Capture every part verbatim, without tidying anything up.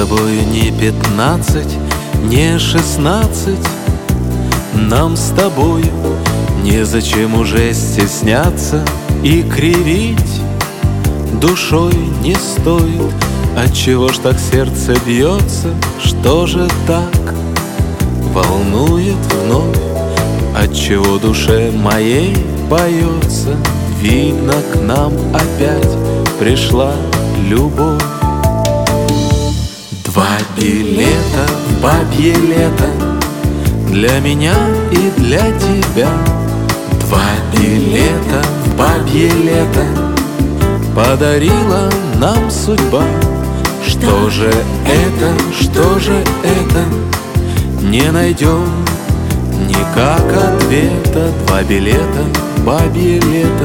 тобою не пятнадцать, не шестнадцать. Нам с тобою незачем уже стесняться и кривить. Душой не стоит. Отчего ж так сердце бьется? Что же так волнует вновь? Отчего душе моей поется? Видно, к нам опять пришла любовь. Два билета в бабье лето для меня и для тебя. Два билета в бабье лето подарила нам судьба. Что же это, что же это? Не найдем никак ответа. Два билета в бабье лето.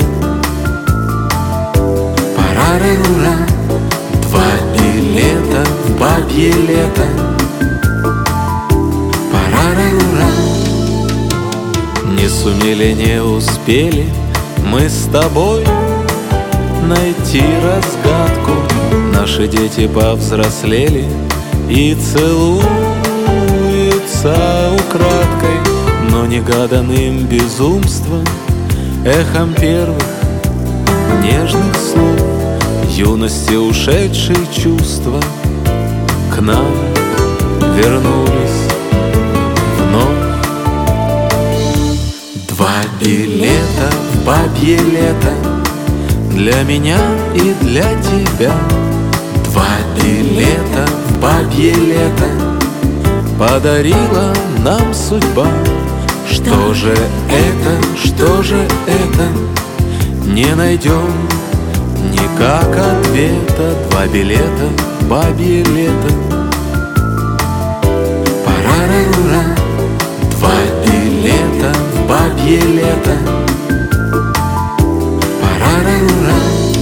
Парарура. Два билета в бабье лето. Парарура. Не сумели, не успели мы с тобой найти разгадку. Наши дети повзрослели и целуются украдкой, но негаданным безумством, эхом первых нежных слов, юности ушедшие чувства к нам вернулись вновь. Два билета в бабье лето для меня и для тебя. Два билета в бабье лето подарила нам судьба. Что же это, что же это? Не найдем никак ответа. Два билета в бабье лето. Парарура. Два билета в бабье лето. Парарура.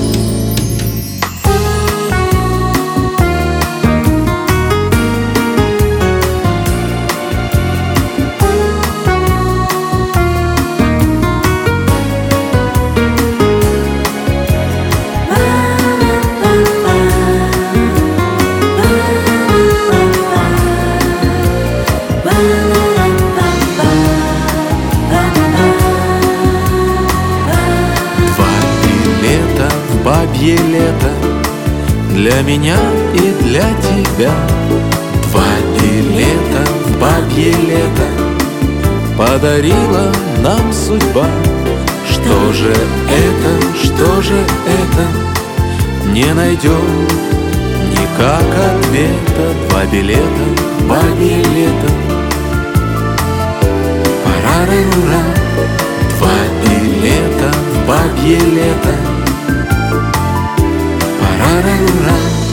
Бабье лето для меня и для тебя. Два билета в бабье лето подарила нам судьба. Что же это, что же это? Не найдем никак ответа. Два билета в бабье лето. Парарура. Два билета в бабье лето. Парарура.